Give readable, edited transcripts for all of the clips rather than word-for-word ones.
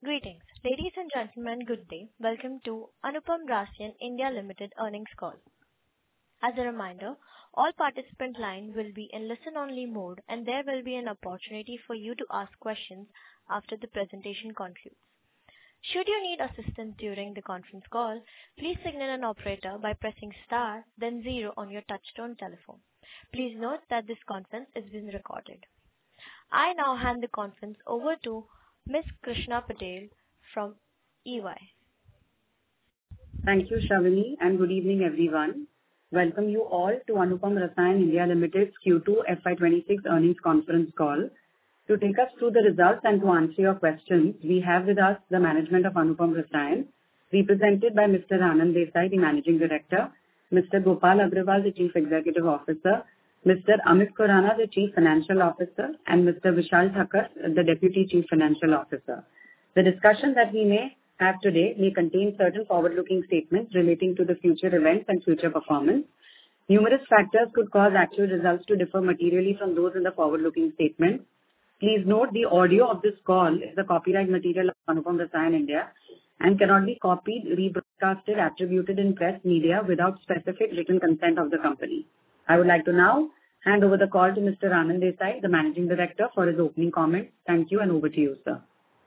Greetings, ladies and gentlemen. Good day. Welcome to Anupam Rasyan India Limited earnings call. As a reminder, all participant lines will be in listen-only mode, and there will be an opportunity for you to ask questions after the presentation concludes. Should you need assistance during the conference call, please signal an operator by pressing star, then zero on your touchtone telephone. Please note that this conference is being recorded. I now hand the conference over to Ms. Krishna Patel from EY. Thank you, Shavini, and good evening, everyone. Welcome you all to Anupam Rasyan India Limited's Q2 FY26 earnings conference call. To take us through the results and to answer your questions, we have with us the management of Anupam Rasyan, represented by Mr. Anand Desai, the Managing Director, Mr. Gopal Agarwal, the Chief Executive Officer, Mr. Amit Khurana, the Chief Financial Officer, and Mr. Vishal Thakkar, the Deputy Chief Financial Officer. The discussion that we may have today may contain certain forward-looking statements relating to the future events and future performance. Numerous factors could cause actual results to differ materially from those in the forward-looking statements. Please note the audio of this call is the copyright material of Anupam Rasyan India and cannot be copied, rebroadcasted, attributed in press media without specific written consent of the company. I would like to now hand over the call to Mr. Anand Desai, the Managing Director, for his opening comments. Thank you, and over to you, sir.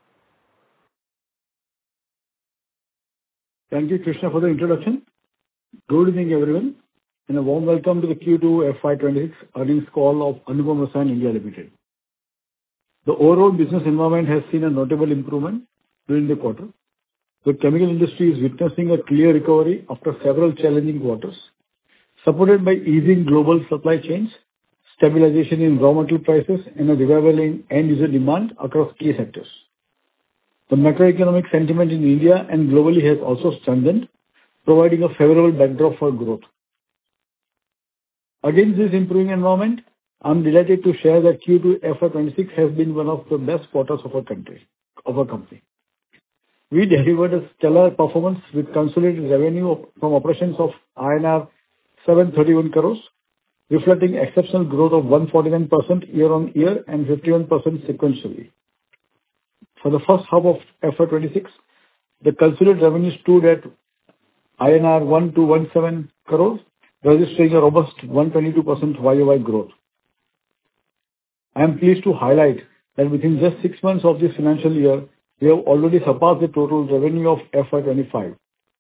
Thank you, Krishna, for the introduction. Good evening, everyone, and a warm welcome to the Q2 FY26 earnings call of Anupam Rasyan India Limited. The overall business environment has seen a notable improvement during the quarter. The chemical industry is witnessing a clear recovery after several challenging quarters, supported by easing global supply chains, stabilization in raw material prices, and a revival in end-user demand across key sectors. The macroeconomic sentiment in India and globally has also strengthened, providing a favorable backdrop for growth. Against this improving environment, I'm delighted to share that Q2 FY26 has been one of the best quarters of our company. We delivered a stellar performance with consolidated revenue from operations of INR 731 crores, reflecting exceptional growth of 149% year-on-year and 51% sequentially. For the first half of FY26, the consolidated revenue stood at INR 1217 crores, registering a robust 122% YOY growth. I am pleased to highlight that within just 6 months of this financial year, we have already surpassed the total revenue of FY25.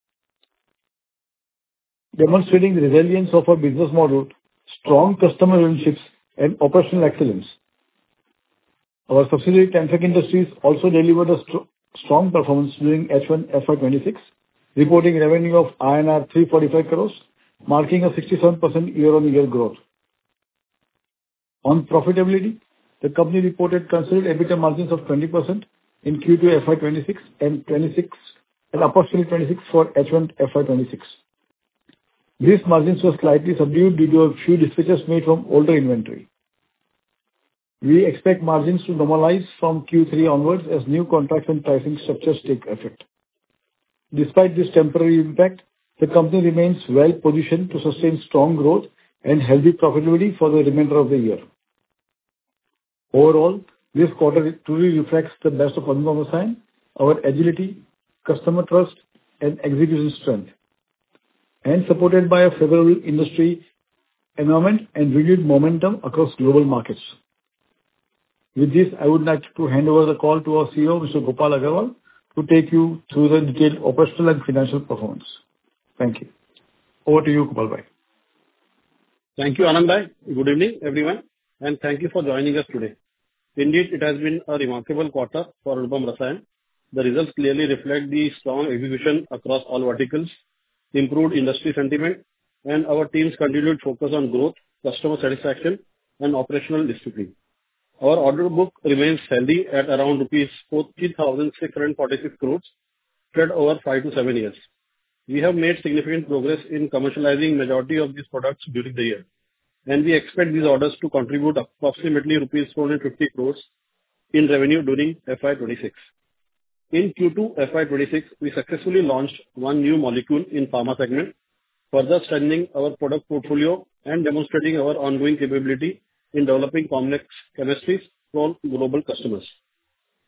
Demonstrating the resilience of our business model, strong customer relationships, and operational excellence. Our subsidiary Tanfec Industries also delivered a strong performance during H1 FY26, reporting revenue of INR 345 crores, marking a 67% year-on-year growth. On profitability, the company reported consolidated EBITDA margins of 20% in Q2 FY26 and approximately 26% for H1 FY26. These margins were slightly subdued due to a few dispatches made from older inventory. We expect margins to normalize from Q3 onwards as new contracts and pricing structures take effect. Despite this temporary impact, the company remains well positioned to sustain strong growth and healthy profitability for the remainder of the year. Overall, this quarter truly reflects the best of Anupam Rasyan, our agility, customer trust, and execution strength, and supported by a favorable industry environment and renewed momentum across global markets. With this, I would like to hand over the call to our CEO, Mr. Gopal Agarwal, to take you through the detailed operational and financial performance. Thank you. Over to you, Gopal bhai. Thank you, Anand bhai. Good evening, everyone, and thank you for joining us today. Indeed, it has been a remarkable quarter for Anupam Rasyan. The results clearly reflect the strong execution across all verticals, improved industry sentiment, and our team's continued focus on growth, customer satisfaction, and operational discipline. Our order book remains healthy at around rupees 40,646 crores, spread over 5 to 7 years. We have made significant progress in commercializing majority of these products during the year, and we expect these orders to contribute approximately rupees 450 crores in revenue during FY26. In Q2 FY26, we successfully launched one new molecule in pharma segment, further strengthening our product portfolio and demonstrating our ongoing capability in developing complex chemistries for global customers.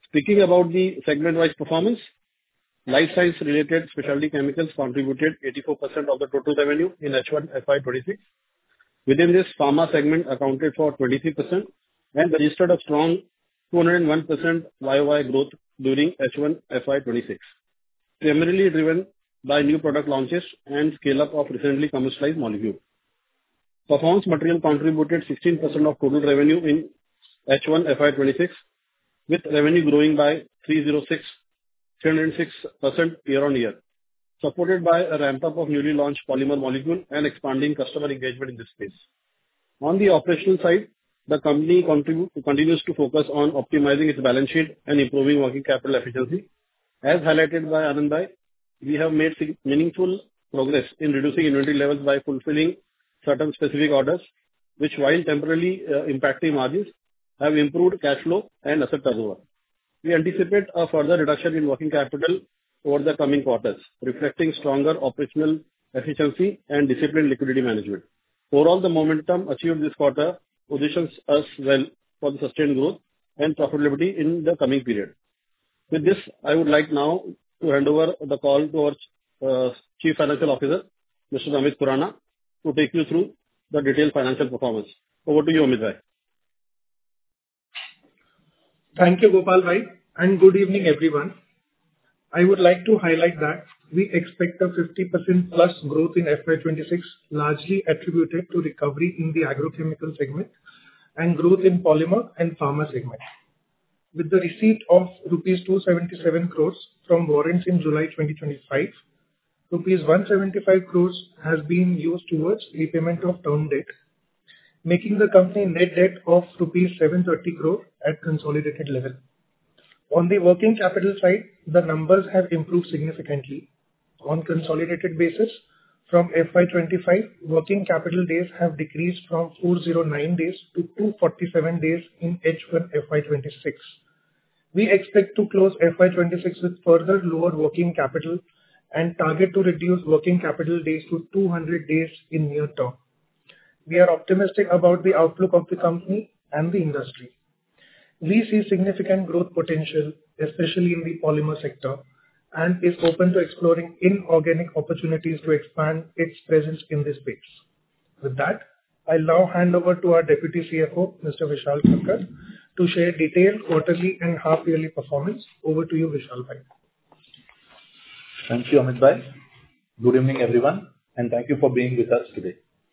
Speaking about the segment-wise performance, life science-related specialty chemicals contributed 84% of the total revenue in H1 FY26. Within this, pharma segment accounted for 23% and registered a strong 201% YOY growth during H1 FY26, primarily driven by new product launches and scale-up of recently commercialized molecules. Performance material contributed 16% of total revenue in H1 FY26, with revenue growing by 306% year-on-year, supported by a ramp-up of newly launched polymer molecule and expanding customer engagement in this space. On the operational side, the company continues to focus on optimizing its balance sheet and improving working capital efficiency. As highlighted by Anand Bhai, we have made meaningful progress in reducing inventory levels by fulfilling certain specific orders, which, while temporarily impacting margins, have improved cash flow and asset turnover. We anticipate a further reduction in working capital over the coming quarters, reflecting stronger operational efficiency and disciplined liquidity management. Overall, the momentum achieved this quarter positions us well for the sustained growth and profitability in the coming period. With this, I would like now to hand over the call to our Chief Financial Officer, Mr. Amit Khurana, to take you through the detailed financial performance. Over to you, Amit Bhai. Thank you, Gopal Bhai, and good evening, everyone. I would like to highlight that we expect a 50% plus growth in FY26, largely attributed to recovery in the agrochemical segment and growth in polymer and pharma segment. With the receipt of rupees 277 crores from warrants in July 2025, rupees 175 crores has been used towards repayment of term debt, making the company net debt of rupees 730 crore at consolidated level. On the working capital side, the numbers have improved significantly. On consolidated basis, from FY25, working capital days have decreased from 409 days to 247 days in H1 FY26. We expect to close FY26 with further lower working capital and target to reduce working capital days to 200 days in near term. We are optimistic about the outlook of the company and the industry. We see significant growth potential, especially in the polymer sector, and is open to exploring inorganic opportunities to expand its presence in this space. With that, I'll now hand over to our Deputy CFO, Mr. Vishal Thakkar, to share detailed quarterly and half-yearly performance. Over to you, Vishal Bhai. Thank you, Amit Bhai. Good evening, everyone, and thank you for being with us today.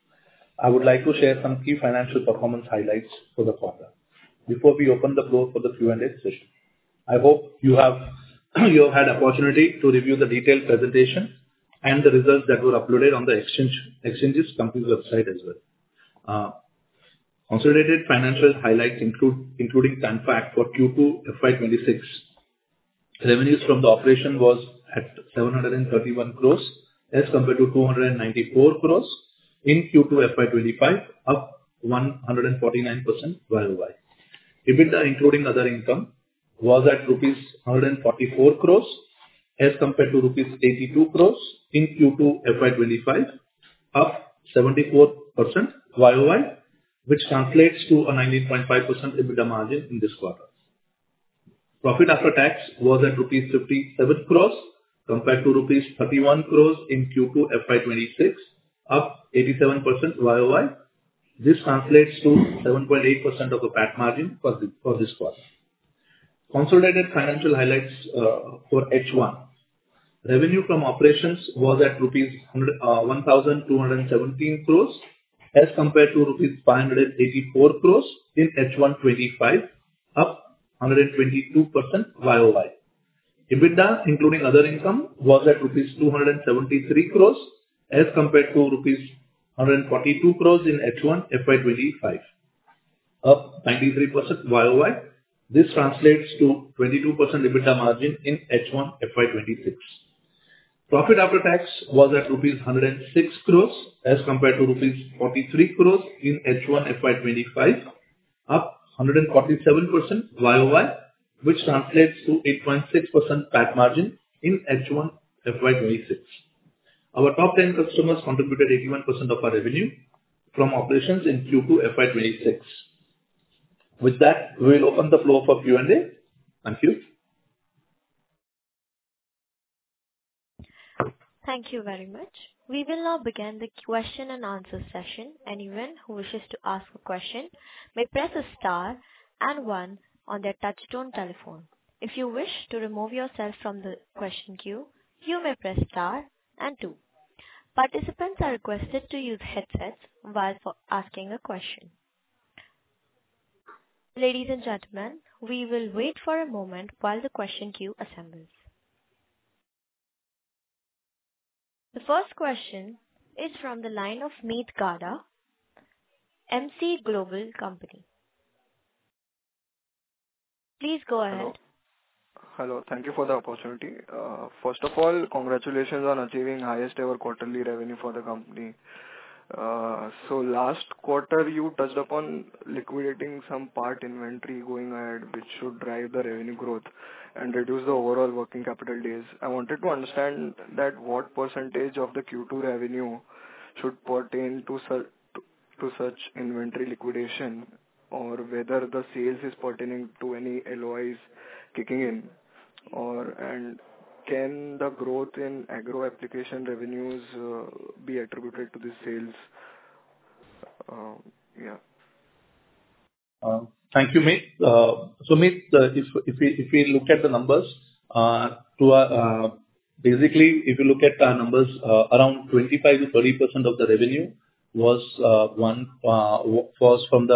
I would like to share some key financial performance highlights for the quarter before we open the floor for the Q&A session. I hope you have had opportunity to review the detailed presentation and the results that were uploaded on the exchanges company's website as well. Consolidated financial highlights including TANFAC for Q2 FY26. Revenues from the operation was at 731 crores as compared to 294 crores in Q2 FY25, up 149% YOY. EBITDA including other income was at rupees 144 crores as compared to rupees 82 crores in Q2 FY25, up 74% YOY, which translates to a 19.5% EBITDA margin in this quarter. Profit after tax was at rupees 57 crores compared to rupees 31 crores in Q2 FY26, up 87% YOY. This translates to 7.8% of the PAT margin for this quarter. Consolidated financial highlights for H1. Revenue from operations was at rupees 1,217 crores as compared to rupees 584 crores in H1 25, up 122% YOY. EBITDA, including other income, was at rupees 273 crores as compared to rupees 142 crores in H1 FY25, up 93% YOY. This translates to 22% EBITDA margin in H1 FY26. Profit after tax was at rupees 106 crores as compared to rupees 43 crores in H1 FY25, up 147% YOY, which translates to 8.6% PAT margin in H1 FY26. Our top 10 customers contributed 81% of our revenue from operations in Q2 FY26. With that, we will open the floor for Q&A. Thank you. Thank you very much. We will now begin the question and answer session. Anyone who wishes to ask a question may press a star and one on their touchtone telephone. If you wish to remove yourself from the question queue, you may press star and two. Participants are requested to use headsets while asking a question. Ladies and gentlemen, we will wait for a moment while the question queue assembles. The first question is from the line of Meet Gada, MC Global Company. Please go ahead. Hello. Thank you for the opportunity. First of all, congratulations on achieving highest ever quarterly revenue for the company. So last quarter, you touched upon liquidating some part inventory going ahead, which should drive the revenue growth and reduce the overall working capital days. I wanted to understand that what percentage of the Q2 revenue should pertain to such inventory liquidation, or whether the sales is pertaining to any LOIs kicking in, and can the growth in agro application revenues be attributed to the sales? Yeah. Thank you, Meet. So, Meet, if we look at the numbers, basically, if you look at our numbers, around 25 to 30% of the revenue was from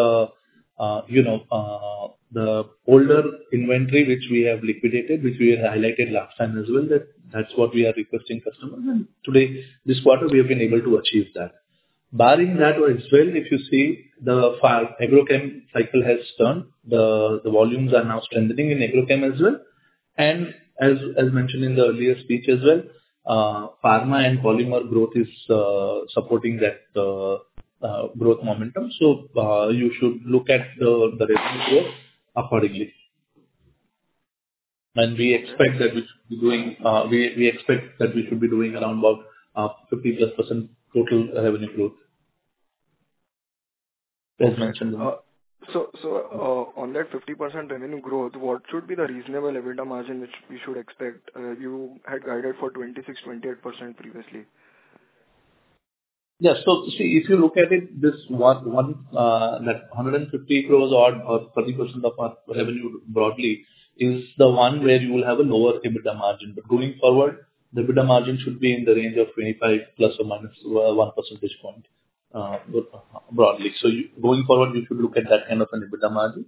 the older inventory which we have liquidated, which we had highlighted last time as well. That's what we are requesting customers, and today, this quarter, we have been able to achieve that. Barring that as well, if you see, the agrochem cycle has turned. The volumes are now strengthening in agrochem as well. And as mentioned in the earlier speech as well, pharma and polymer growth is supporting that growth momentum. So you should look at the revenue growth accordingly. And we expect that we should be doing around about 50+% total revenue growth, as mentioned. So on that 50% revenue growth, what should be the reasonable EBITDA margin which we should expect? You had guided for 26-28% previously. Yeah. So see, if you look at it, this that 150 crores or 30% of our revenue broadly is the one where you will have a lower EBITDA margin. But going forward, the EBITDA margin should be in the range of 25 plus or minus 1 percentage point broadly. So going forward, you should look at that kind of an EBITDA margin.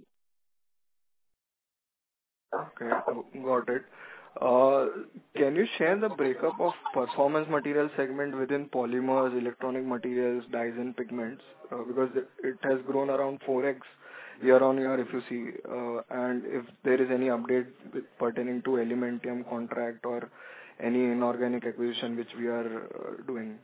Okay, got it. Can you share the breakup of performance material segment within polymers, electronic materials, dyes and pigments? Because it has grown around 4x year on year, if you see, and if there is any update pertaining to Elementium contract or any inorganic acquisition which we are doing.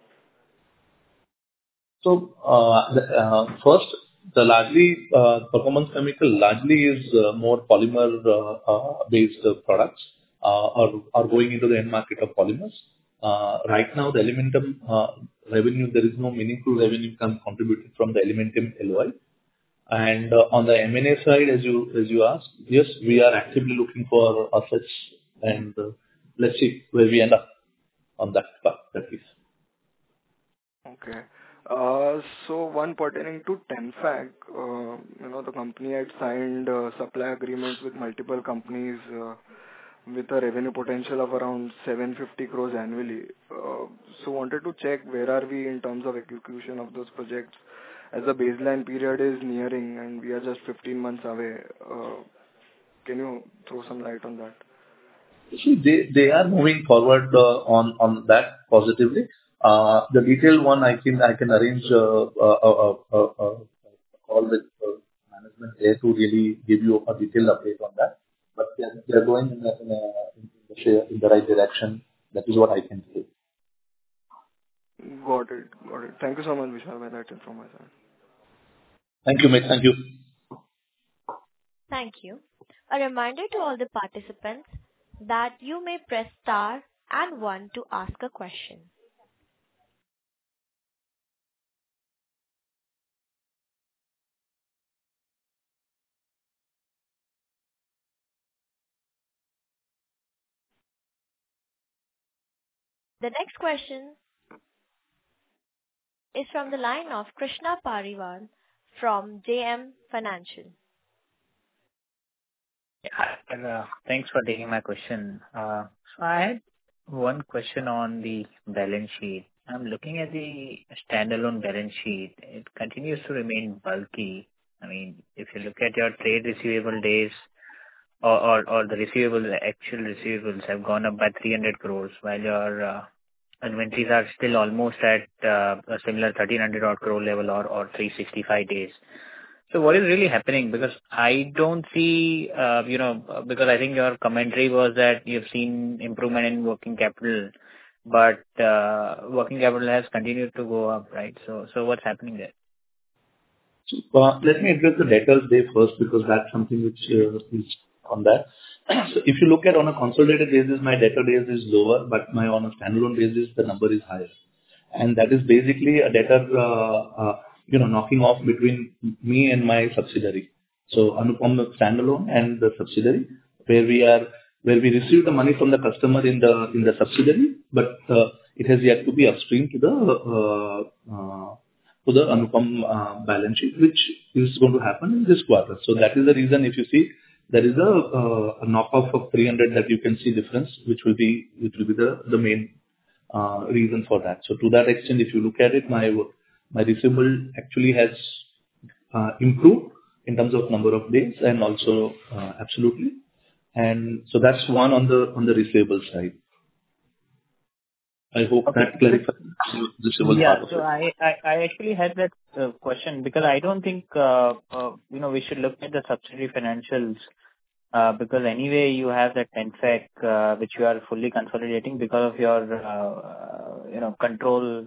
So first, the largely performance chemical largely is more polymer based products are going into the end market of polymers. Right now, the Elementium revenue, there is no meaningful revenue contributed from the Elementium LOI. And on the M&A side, as you asked, yes, we are actively looking for assets, and let's see where we end up on that piece. Okay. So one pertaining to Tenfac, the company had signed supply agreements with multiple companies with a revenue potential of around 750 crores annually. So wanted to check where are we in terms of execution of those projects, as the baseline period is nearing and we are just 15 months away. Can you throw some light on that? See, they are moving forward on that positively. The detailed one, I can arrange a call with management there to really give you a detailed update on that. But they are going in the right direction. That is what I can say. Got it. Thank you so much, Vishal. That's it from my side. Thank you, mate. Thank you. Thank you. A reminder to all the participants that you may press star and one to ask a question. The next question is from the line of Krishna Pariwal from JM Financial. Thanks for taking my question. So I had one question on the balance sheet. I'm looking at the standalone balance sheet. It continues to remain bulky. I mean, if you look at your trade receivable days or the actual receivables have gone up by 300 crores, while your inventories are still almost at a similar 1,300 odd crore level or 365 days. So what is really happening? Because I don't see, because I think your commentary was that you've seen improvement in working capital, but working capital has continued to go up, right? So what's happening there? Let me address the debtors day first, because that's something which is on that. So if you look at on a consolidated basis, my debtor days is lower, but on a standalone basis, the number is higher. And that is basically a debtor, knocking off between me and my subsidiary. So Anupam standalone and the subsidiary, where we receive the money from the customer in the subsidiary, but it has yet to be upstream to the Anupam balance sheet, which is going to happen in this quarter. So that is the reason, if you see, there is a knock-off of 300 that you can see difference, which will be the main reason for that. So to that extent, if you look at it, my receivable actually has improved in terms of number of days and also absolutely. And so that's one on the receivable side. I hope that clarifies the receivable part of it. So I actually had that question because I don't think we should look at the subsidiary financials because anyway you have that TENFAC which you are fully consolidating because of your control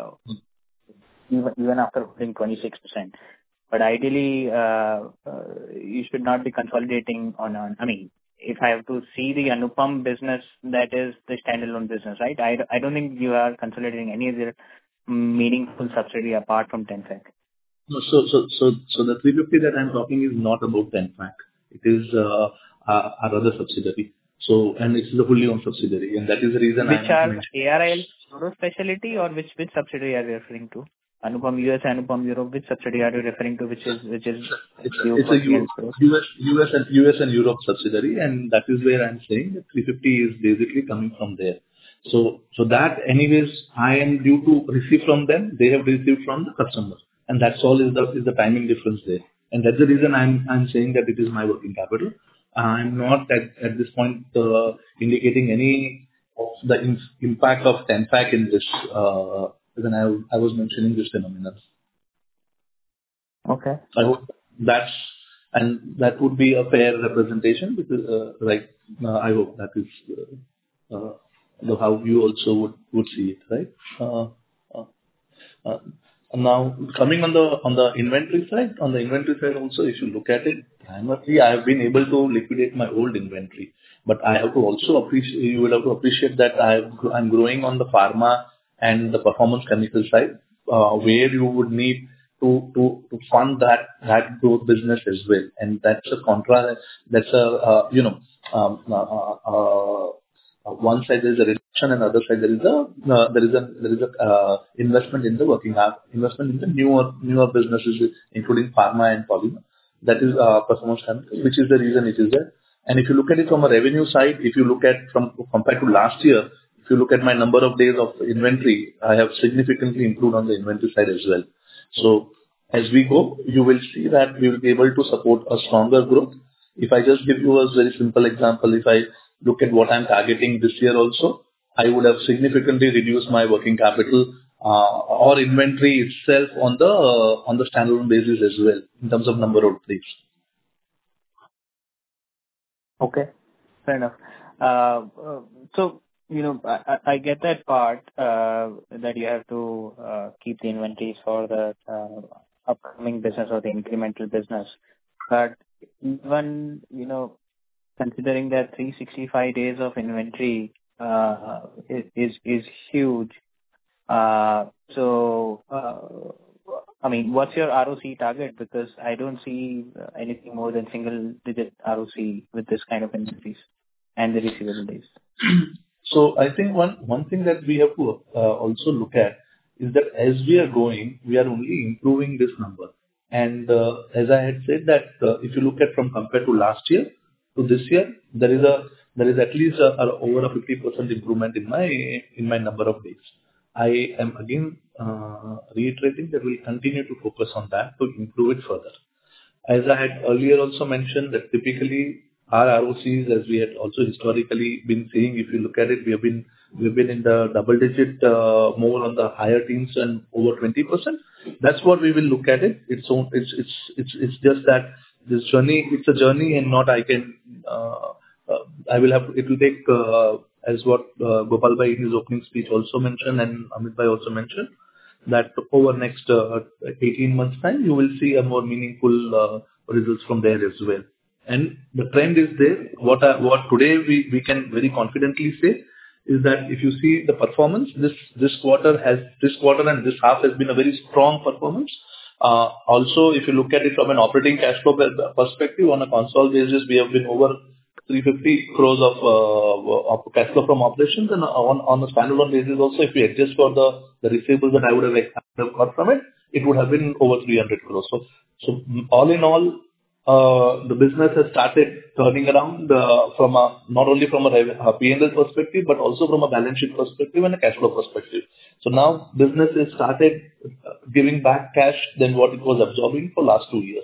even after holding 26%. But ideally you should not be consolidating on. I mean, if I have to see the Anupam business, that is the standalone business, right? I don't think you are consolidating any other meaningful subsidiary apart from TENFAC. No, so the 350 that I'm talking is not about TENFAC. It is our other subsidiary. So, and it's the fully owned subsidiary, and that is the reason which are ARIL Euro Specialty, or which subsidiary are you referring to? Anupam US, Anupam Europe. Which subsidiary are you referring to? Which is it's a US and Europe subsidiary, and that is where I'm saying that 350 is basically coming from there. So that anyways I am due to receive from them. They have received from the customer, and that's all is the timing difference there. And that's the reason I'm saying that it is my working capital. I'm not at this point indicating any of the impact of TENFAC in this. When I was mentioning this phenomenon. Okay. I hope that would be a fair representation because, I hope that is how you also would see it, right? Now coming on the inventory side, also, if you look at it, primarily I have been able to liquidate my old inventory, but I have to also you will have to appreciate that I'm growing on the pharma and the performance chemical side, where you would need to fund that growth business as well. And that's a one side there is a reduction and other side there is a investment in the investment in the newer businesses, including pharma and polymer. That is performance chemical, which is the reason it is there. And if you look at it from a revenue side, if you look at compared to last year, if you look at my number of days of inventory, I have significantly improved on the inventory side as well. So as we go, you will see that we will be able to support a stronger growth. If I just give you a very simple example, if I look at what I'm targeting this year also, I would have significantly reduced my working capital or inventory itself on the standalone basis as well in terms of number of days. Okay, fair enough. So, I get that part that you have to keep the inventories for the upcoming business or the incremental business. But even, considering that 365 days of inventory is huge. So, I mean, what's your ROC target? Because I don't see anything more than single-digit ROC with this kind of inventories and the receivable days. So I think one thing that we have to also look at is that as we are growing, we are only improving this number. And as I had said that if you look at from compared to last year to this year, there is at least over a 50% improvement in my number of days. I am again reiterating that we'll continue to focus on that to improve it further. As I had earlier also mentioned that typically our ROCs, as we had also historically been saying, if you look at it, we've been in the double digit, more on the higher teens and over 20%. That's what we will look at it. It's just that this journey, it's a journey and not I can, it will take, as what Gopal Bhai in his opening speech also mentioned and Amit Bhai also mentioned, that over next 18 months time, you will see a more meaningful results from there as well. And the trend is there. What today we can very confidently say is that if you see the performance, this quarter and this half has been a very strong performance. Also, if you look at it from an operating cash flow perspective, on a consolidated basis, we have been over 350 crores of cash flow from operations, and on a standalone basis also, if we adjust for the receivables that I would have got from it, it would have been over 300 crores. So all in all, the business has started turning around from not only from a P&L perspective, but also from a balance sheet perspective and a cash flow perspective. So now business has started giving back cash than what it was absorbing for last 2 years.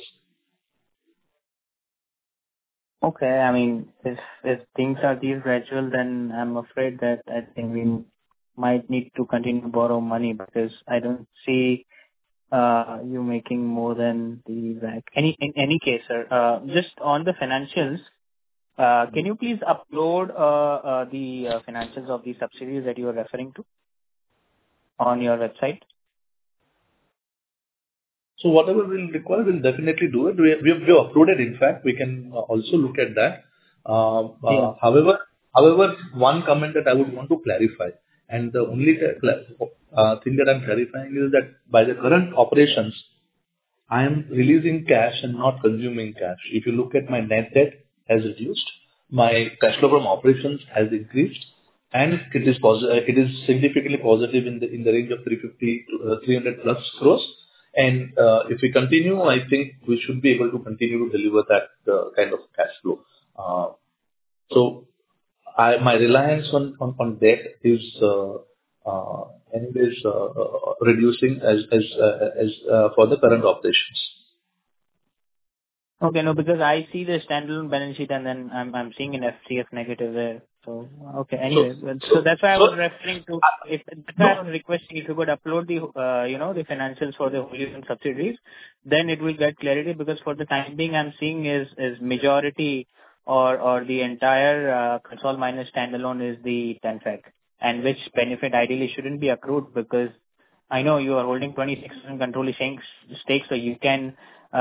Okay. I mean, if things are these gradual, then I'm afraid that I think we might need to continue to borrow money because I don't see you making more than the WACC. In any case, sir, just on the financials, can you please upload the financials of the subsidiaries that you are referring to on your website? So whatever we'll require, we'll definitely do it. We have uploaded. In fact, we can also look at that. Yeah. However, one comment that I would want to clarify, and the only thing that I'm clarifying is that by the current operations, I am releasing cash and not consuming cash. If you look at my net debt has reduced, my cash flow from operations has increased, and it is significantly positive in the range of 350 to 300 plus crores. And if we continue, I think we should be able to continue to deliver that kind of cash flow. So my reliance on debt is anyways reducing as for the current operations. Okay, no, because I see the standalone balance sheet and then I'm seeing an FCF negative there. So okay, anyway, so that's why I was referring to. That's why I was requesting if you could upload the the financials for the wholly owned subsidiaries, then it will get clarity. Because for the time being, I'm seeing is majority or the entire console minus standalone is the 10 and which benefit ideally shouldn't be accrued because I know you are holding 26% controlling stakes, so you can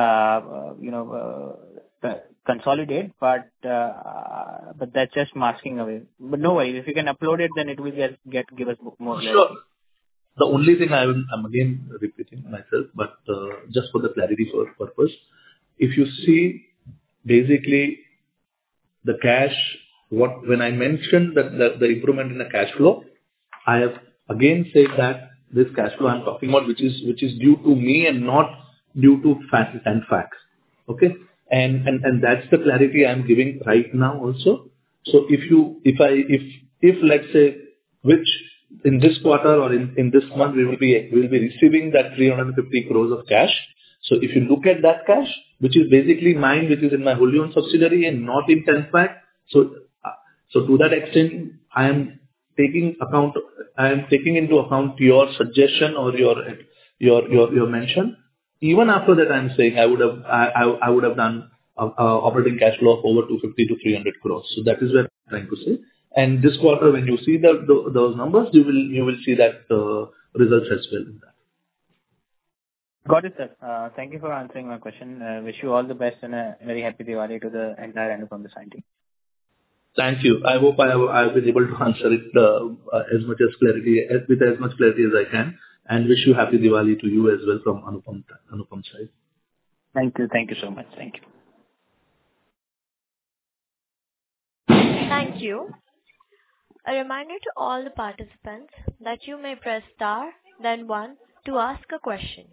consolidate, but that's just masking away. But no worries, if you can upload it, then it will give us more clarity. Sure. The only thing I'm again repeating myself, but just for the clarity purpose, if you see basically the cash, when I mentioned that the improvement in the cash flow, I have again said that this cash flow I'm talking about, which is due to me and not due to facts and facts. Okay, and that's the clarity I'm giving right now also. So if let's say which in this quarter or in this month we will be receiving that 350 crores of cash. So if you look at that cash, which is basically mine, which is in my wholly owned subsidiary and not in 10-pack. So to that extent, I am taking into account your suggestion or your mention. Even after that, I'm saying I would have done operating cash flow of over 250 to 300 crores. So that is what I'm trying to say. And this quarter, when you see those numbers, you will see that results as well in that. Got it, sir. Thank you for answering my question. Wish you all the best and a very happy Diwali to the entire Anupam Rsayan team. Thank you. I hope I've been able to answer it with as much clarity as I can, and wish you happy Diwali to you as well from Anupam side. Thank you. Thank you so much. Thank you. Thank you. A reminder to all the participants that you may press star, then one to ask a question.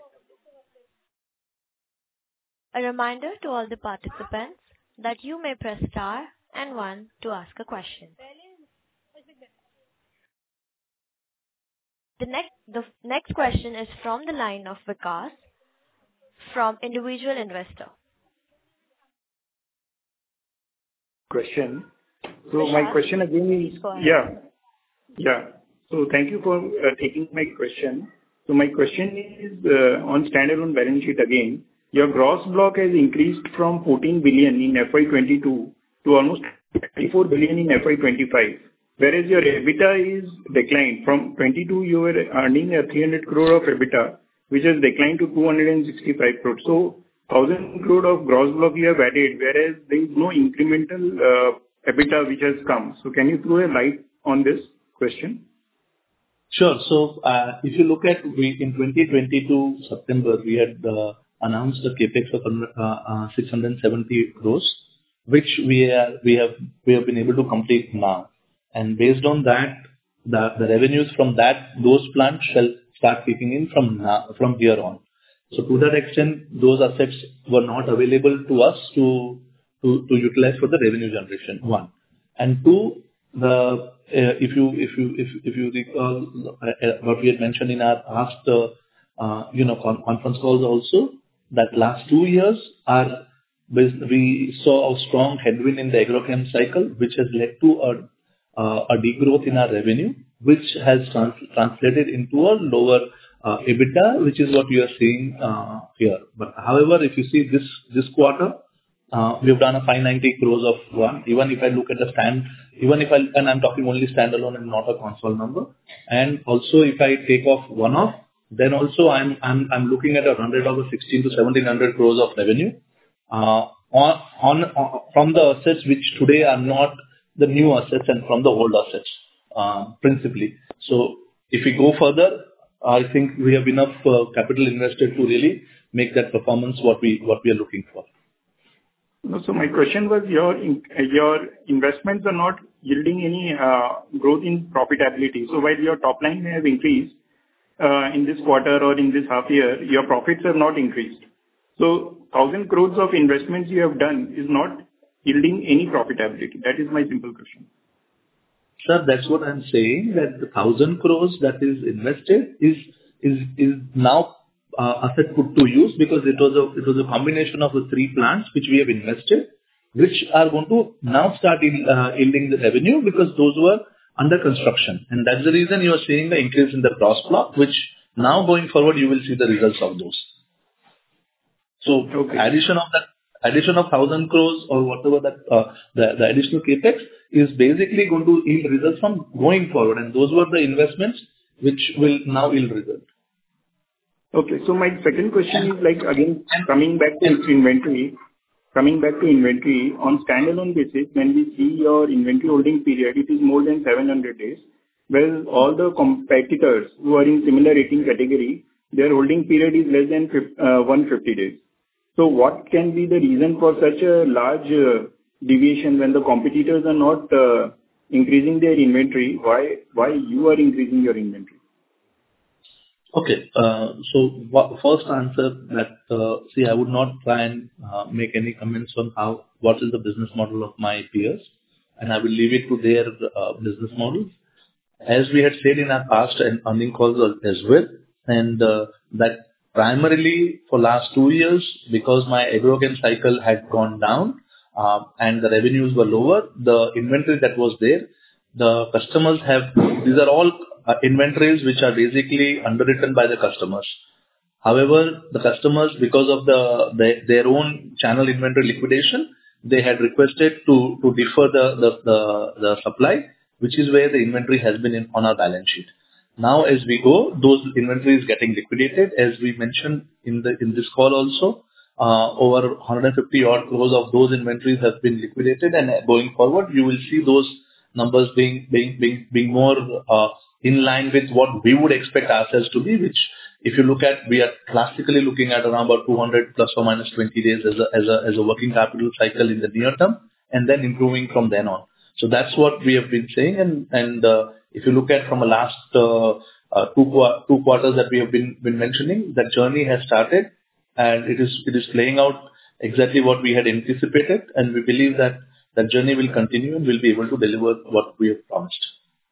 A reminder to all the participants that you may press star and one to ask a question. The next question is from the line of Vikas from individual investor. Question. So my question again is, So thank you for taking my question. So my question is on standalone balance sheet again. Your gross block has increased from 14 billion in FY22 to almost 24 billion in FY25, whereas your EBITDA is declined. From 22 you were earning a 300 crore of EBITDA, which has declined to 265 crore. So 1,000 crore of gross block you have added, whereas there is no incremental EBITDA which has come. So can you throw a light on this question? Sure. So, if you look at in 2022 September, we had announced a CapEx of 670 crores, which we have been able to complete now. And based on that, the revenues from those plants shall start kicking in from here on. So to that extent, those assets were not available to us to utilize for the revenue generation, one. And two, if you recall what we had mentioned in our past conference calls also, that last 2 years we saw a strong headwind in the agrochem cycle, which has led to a degrowth in our revenue, which has translated into a lower EBITDA, which is what you are seeing here. But however, if you see this quarter, we have done a 590 crores of one. Even if I look at and I'm talking only standalone and not a console number. And also if I take off one-off, then also I'm looking at a run rate of 16 to 1700 crores of revenue from the assets which today are not the new assets and from the old assets principally. So if we go further, I think we have enough capital invested to really make that performance what we are looking for. No, so my question was your investments are not yielding any growth in profitability. So while your top line may have increased in this quarter or in this half year, your profits have not increased. So 1,000 crores of investments you have done is not yielding any profitability. That is my simple question. Sir, that's what I'm saying, that the 1,000 crores that is invested is now asset put to use, because it was a combination of the 3 plants which we have invested, which are going to now start yielding the revenue, because those were under construction. And that's the reason you are seeing the increase in the gross block, which now going forward you will see the results of those. So addition of 1,000 crores or whatever the additional capex is basically going to yield results from going forward, and those were the investments which will now yield result. Okay, so my second question is like again coming back to inventory on standalone basis. When we see your inventory holding period, it is more than 700 days, whereas all the competitors who are in similar rating category, their holding period is less than 150 days. So what can be the reason for such a large deviation when the competitors are not increasing their inventory? Why you are increasing your inventory? Okay, so first answer that I would not try and make any comments on what is the business model of my peers, and I will leave it to their business models. As we had said in our past and earnings calls as well, and that primarily for last 2 years, because my agrochem cycle had gone down and the revenues were lower, the inventory that was there, the customers these are all inventories which are basically underwritten by the customers. However, the customers, because of their own channel inventory liquidation, they had requested to defer the supply, which is where the inventory has been on our balance sheet. Now, as we go, those inventories getting liquidated, as we mentioned in this call also, over 150 odd crores of those inventories have been liquidated, and going forward, you will see those numbers being more in line with what we would expect ourselves to be, which if you look at, we are classically looking at around about 200 plus or minus 20 days as a working capital cycle in the near term, and then improving from then on. So that's what we have been saying. And if you look at from the last two quarters that we have been mentioning, that journey has started, and it is playing out exactly what we had anticipated, and we believe that that journey will continue and we'll be able to deliver what we have promised.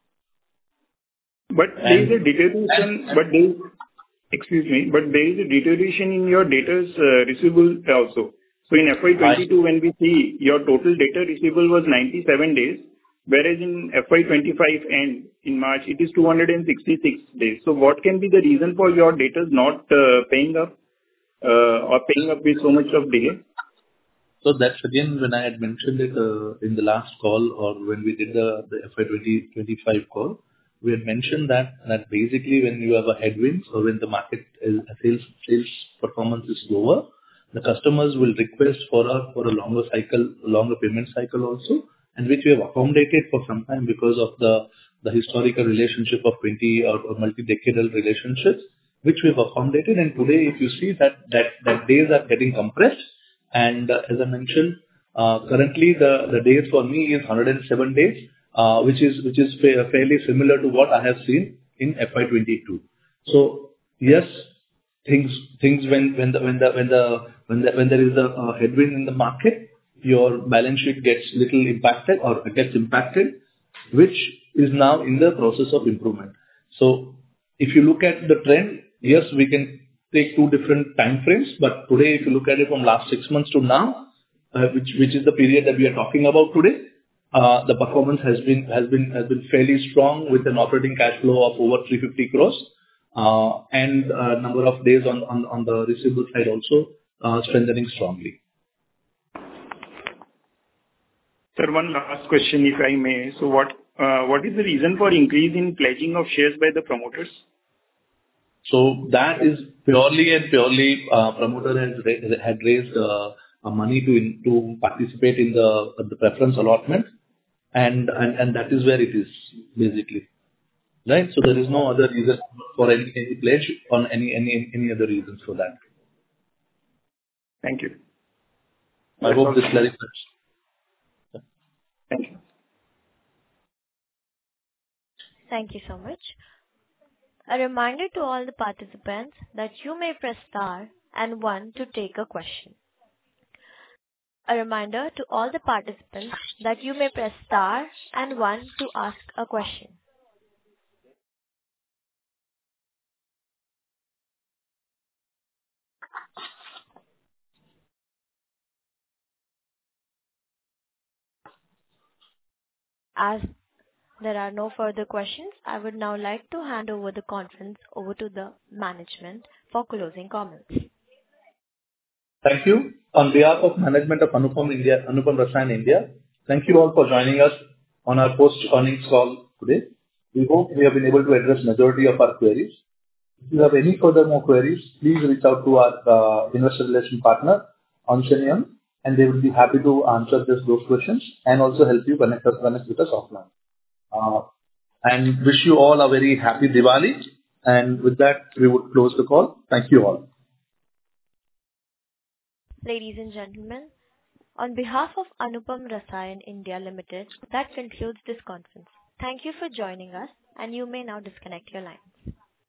But there is a deterioration. But there is a deterioration in your debtors receivable also. So in FY22, when we see your total debtor receivable was 97 days, whereas in FY25 end in March it is 266 days. So what can be the reason for your debtors not paying up or paying up with so much of delay? So that's again when I had mentioned it in the last call, or when we did the FY25 call, we had mentioned that basically when you have a headwind or when the market sales performance is lower, the customers will request for a longer payment cycle also, and which we have accommodated for some time because of the historical relationship of 20 or multi-decadal relationships, which we have accommodated. And today, if you see that days are getting compressed, and as I mentioned, currently the days for me is 107 days, which is fairly similar to what I have seen in FY22. So yes, things when there is a headwind in the market, your balance sheet gets little impacted or gets impacted, which is now in the process of improvement. So if you look at the trend, yes, we can take two different time frames, but today, if you look at it from last 6 months to now, which is the period that we are talking about today, the performance has been fairly strong with an operating cash flow of over 350 crores, and number of days on the receivable side also strengthening strongly. Sir, one last question, if I may. So what is the reason for increase in pledging of shares by the promoters? So that is purely promoter had raised money to participate in the preference allotment, and that is where it is basically, right? So there is no other reason for any pledge on any other reasons for that. Thank you. I hope this clarifies. Thank you. Thank you so much. A reminder to all the participants that you may press star and 1 to take a question. A reminder to all the participants that you may press star and 1 to ask a question. As there are no further questions, I would now like to hand over the conference over to the management for closing comments. Thank you. On behalf of management of Anupam Rasayan India, thank you all for joining us on our post-earnings call today. We hope we have been able to address majority of our queries. If you have any further more queries, please reach out to our investor relation partner, Anshanyam, and they will be happy to answer those questions and also help you connect with us offline. And wish you all a very happy Diwali. And with that, we would close the call. Thank you all. Ladies and gentlemen, on behalf of Anupam Rasayan India Limited, that concludes this conference. Thank you for joining us, and you may now disconnect your lines.